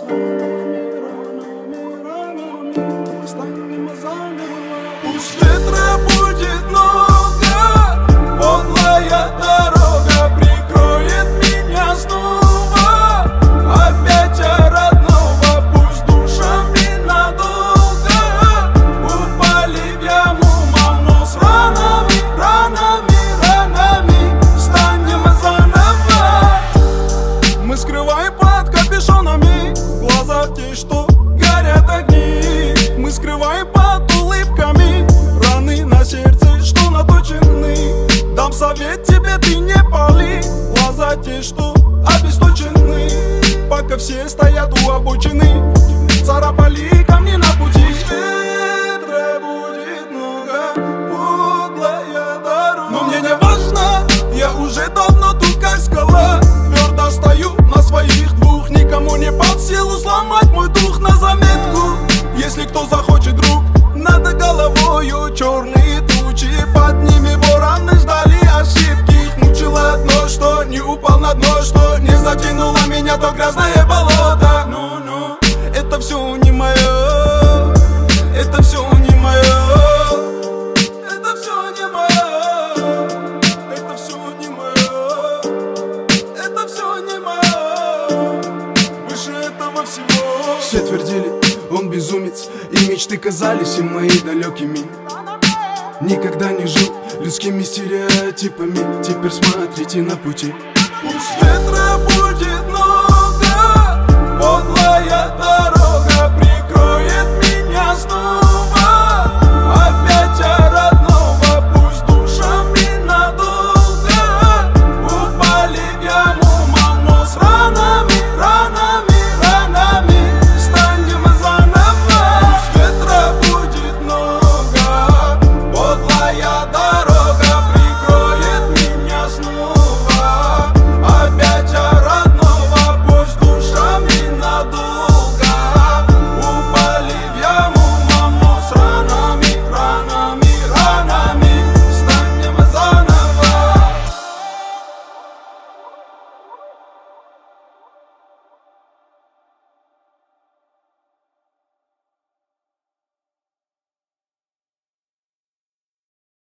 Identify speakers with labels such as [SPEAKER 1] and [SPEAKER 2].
[SPEAKER 1] Пусть ветра будет много, подлая дорога прикроет меня снова. Опять от родного, пусть душами надолго упали в яму, маму с ранами, ранами, ранами. Встанем заново. Мы скрываем под капюшонами глаза в те, что горят огни. Мы скрываем под улыбками раны на сердце, что наточены. Дам совет тебе, ты не пали глаза те, что обесточены. Пока все стоят у обочины, царапали камни на пути. Ветра будет много, подлая дорога. Но мне не важно, я уже давно тут как скала. Твердо стою на своих двух, никому не под силу сломать мой дух. На заметку, если кто захочет, друг, над головою черные тучи, под ними вороны ждали ошибки. Их мучило одно, что не упал на дно, что не затянуло меня то грязное болото. Ну, это все не мое, это все не мое, это все не мое, это все не мое, это все не мое. Выше этого всего.
[SPEAKER 2] Все твердили, он безумец, и мечты казались им мои далекими. Никогда не жил людскими стереотипами, теперь смотрите на пути.
[SPEAKER 1] Пусть ветра